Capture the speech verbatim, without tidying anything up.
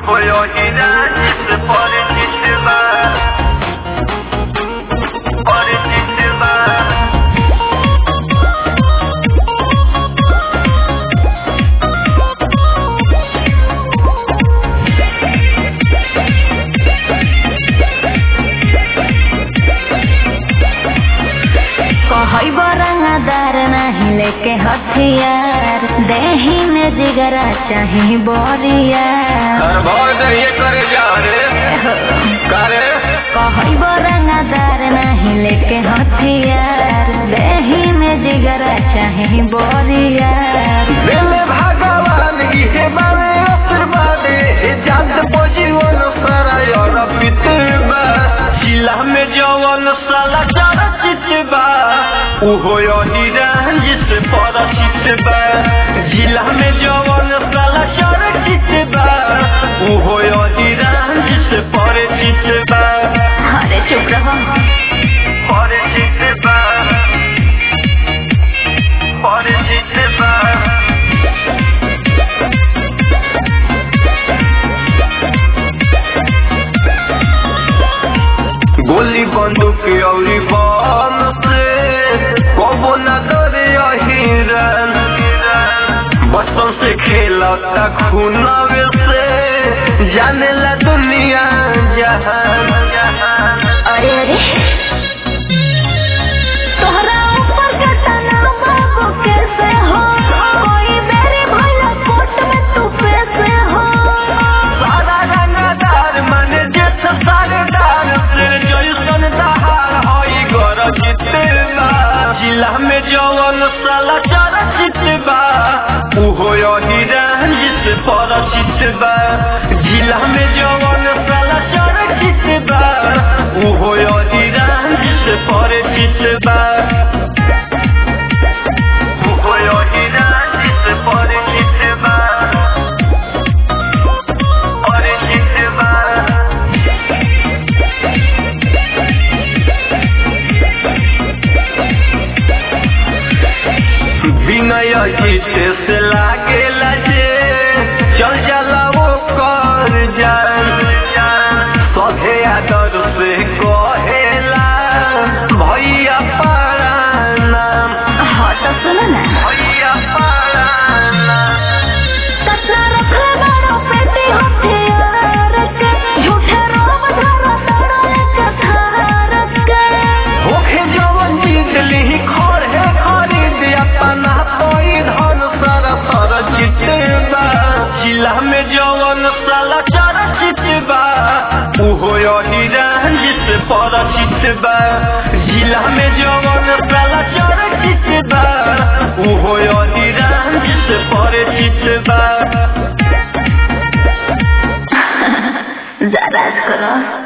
uhoyo hiranyise politiciba politiciba कहई बरंगदार नहीं लेके हथियार देही में जिगरा चाहे बोरियार करे जा रे करे कहई बरंगदार नहीं लेके हथियार देही में जिगरा चाहे बोरियार भगवान इहे बारे आशीर्वाद जात बजीवन सारा यार पितबा जिला में जवन साला चरचित बा उहो हिरांजिसे परिचित बा जिला में जवन साला चरचित बा उहो हिरांजिसे परिचित बा। अरे चुप रहो। परिचित बा परिचित बा गोली बंदूक औरी बम से कबो न डरे हिरन बचपन से खेलता खूनवे से जाने ला दुनिया जहान। अरे अरे तोहरा ऊपर कटना बाबू कैसे हो कोई मेरे भला कोट में तू पैसे हो सारा रंगदार मने जेठ सारेदार से जैसन दहार होई गरजित बा जिला में जवन साला चरचित बा उहो हिरांजिसे परिचित बा जिला में जवन साला चरचित बा उहो हिरांजिसे परिचित बा उहो हिरांजिसे परिचित बा परिचित बा विनय जीते से लागेला जे चल जाला वो कर जान सभे आदर से कहेला भैया पारा नाम। हाँ तो सुनो ना भैया पारा नाम कतना रखले बड़ो पेटी हथियार के झूठे रोब धरो तड़ो एक थार के होखे जवन जीत ली खड़े खरीद अपना कोई धन सारा सरचित बा जिला में जवन साला चरचित बा उहो हिरांजिसे परिचित बा जिला में जवन साला चरचित बा उहो हिरांजिसे परिचित बा। जरा करो।